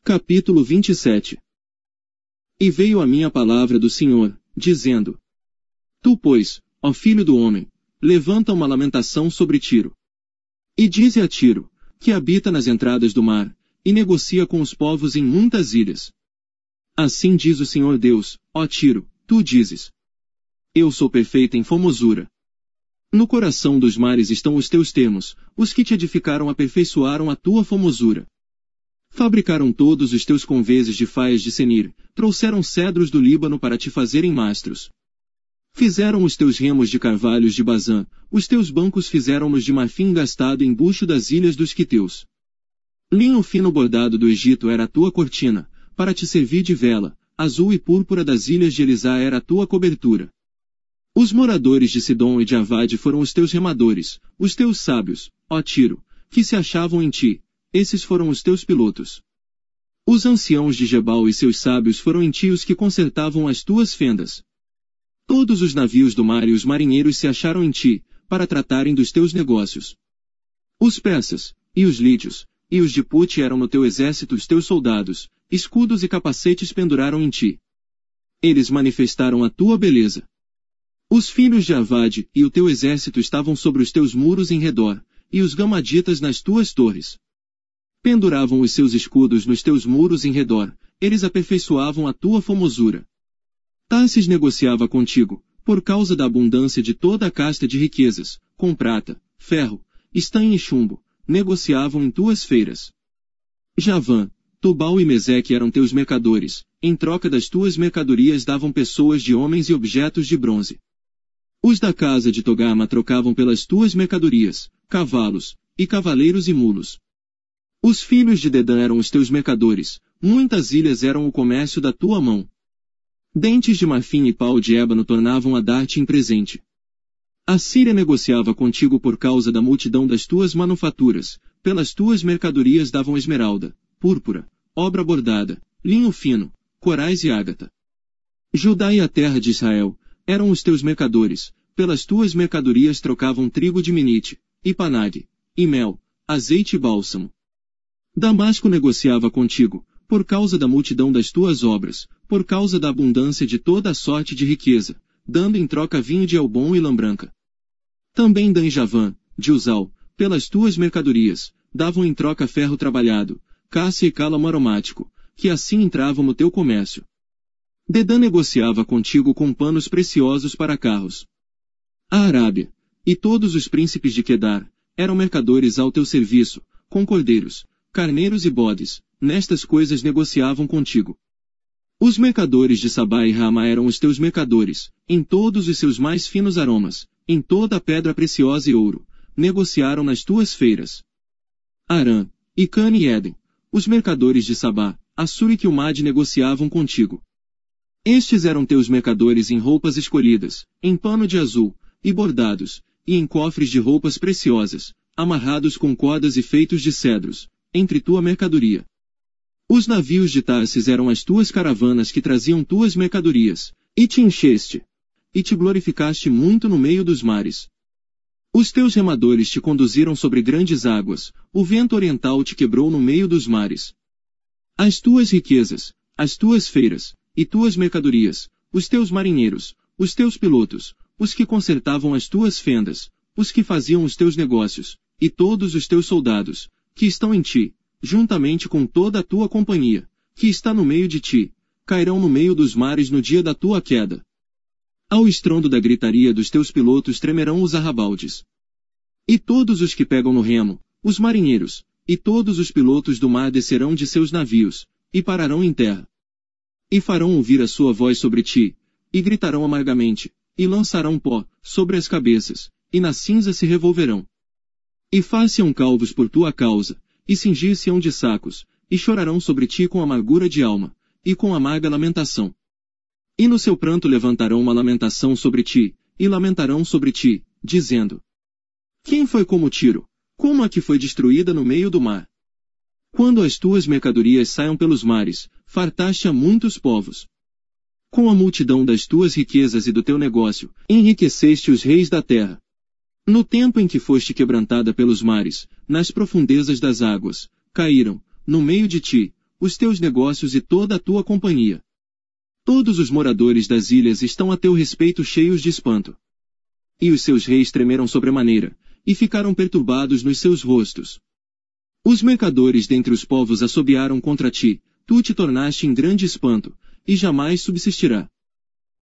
Capítulo 27. E veio a mim a palavra do Senhor, dizendo: Tu, pois, ó filho do homem, levanta uma lamentação sobre Tiro. E dize a Tiro, que habita nas entradas do mar, e negocia com os povos em muitas ilhas. Assim diz o Senhor Deus, ó Tiro, tu dizes: Eu sou perfeita em formosura. No coração dos mares estão os teus termos, os que te edificaram aperfeiçoaram a tua formosura. Fabricaram todos os teus convezes de faias de Senir, trouxeram cedros do Líbano para te fazerem mastros. Fizeram os teus remos de carvalhos de Bazã, os teus bancos fizeram-nos de marfim gastado em bucho das ilhas dos quiteus. Linho fino bordado do Egito era a tua cortina, para te servir de vela, azul e púrpura das ilhas de Elisá era a tua cobertura. Os moradores de Sidom e de Avade foram os teus remadores, os teus sábios, ó Tiro, que se achavam em ti, esses foram os teus pilotos. Os anciãos de Gebal e seus sábios foram em ti os que consertavam as tuas fendas. Todos os navios do mar e os marinheiros se acharam em ti, para tratarem dos teus negócios. Os persas, e os lídios, e os de Pute eram no teu exército os teus soldados, escudos e capacetes penduraram em ti. Eles manifestaram a tua beleza. Os filhos de Avade e o teu exército estavam sobre os teus muros em redor, e os gamaditas nas tuas torres. Penduravam os seus escudos nos teus muros em redor, eles aperfeiçoavam a tua formosura. Tarsis negociava contigo, por causa da abundância de toda a casta de riquezas, com prata, ferro, estanho e chumbo, negociavam em tuas feiras. Javã, Tubal e Meseque eram teus mercadores, em troca das tuas mercadorias davam pessoas de homens e objetos de bronze. Os da casa de Togarma trocavam pelas tuas mercadorias, cavalos, e cavaleiros e mulos. Os filhos de Dedã eram os teus mercadores, muitas ilhas eram o comércio da tua mão. Dentes de marfim e pau de ébano tornavam a dar-te em presente. A Síria negociava contigo por causa da multidão das tuas manufaturas, pelas tuas mercadorias davam esmeralda, púrpura, obra bordada, linho fino, corais e ágata. Judá e a terra de Israel eram os teus mercadores, pelas tuas mercadorias trocavam trigo de Minite, e panade, e mel, azeite e bálsamo. Damasco negociava contigo, por causa da multidão das tuas obras, por causa da abundância de toda a sorte de riqueza, dando em troca vinho de Elbom e lã branca. Também Dan e Javã, de Uzal, pelas tuas mercadorias, davam em troca ferro trabalhado, cássia e cálamo aromático, que assim entravam no teu comércio. Dedã negociava contigo com panos preciosos para carros. A Arábia, e todos os príncipes de Quedar, eram mercadores ao teu serviço, com cordeiros, carneiros e bodes, nestas coisas negociavam contigo. Os mercadores de Sabá e Rama eram os teus mercadores, em todos os seus mais finos aromas, em toda a pedra preciosa e ouro, negociaram nas tuas feiras. Arã, e Cane e Éden, os mercadores de Sabá, Assur e Quilmade negociavam contigo. Estes eram teus mercadores em roupas escolhidas, em pano de azul, e bordados, e em cofres de roupas preciosas, amarrados com cordas e feitos de cedros, entre tua mercadoria. Os navios de Tarsis eram as tuas caravanas que traziam tuas mercadorias, e te encheste, e te glorificaste muito no meio dos mares. Os teus remadores te conduziram sobre grandes águas, o vento oriental te quebrou no meio dos mares. As tuas riquezas, as tuas feiras, e tuas mercadorias, os teus marinheiros, os teus pilotos, os que consertavam as tuas fendas, os que faziam os teus negócios, e todos os teus soldados, que estão em ti, juntamente com toda a tua companhia, que está no meio de ti, cairão no meio dos mares no dia da tua queda. Ao estrondo da gritaria dos teus pilotos tremerão os arrabaldes. E todos os que pegam no remo, os marinheiros, e todos os pilotos do mar descerão de seus navios, e pararão em terra. E farão ouvir a sua voz sobre ti, e gritarão amargamente, e lançarão pó sobre as cabeças, e na cinza se revolverão. E far-se-ão calvos por tua causa, e cingir-se-ão de sacos, e chorarão sobre ti com amargura de alma, e com amarga lamentação. E no seu pranto levantarão uma lamentação sobre ti, e lamentarão sobre ti, dizendo: Quem foi como Tiro? Como a que foi destruída no meio do mar? Quando as tuas mercadorias saiam pelos mares, fartaste a muitos povos. Com a multidão das tuas riquezas e do teu negócio, enriqueceste os reis da terra. No tempo em que foste quebrantada pelos mares, nas profundezas das águas, caíram, no meio de ti, os teus negócios e toda a tua companhia. Todos os moradores das ilhas estão a teu respeito cheios de espanto. E os seus reis tremeram sobremaneira, e ficaram perturbados nos seus rostos. Os mercadores dentre os povos assobiaram contra ti, tu te tornaste em grande espanto, e jamais subsistirá.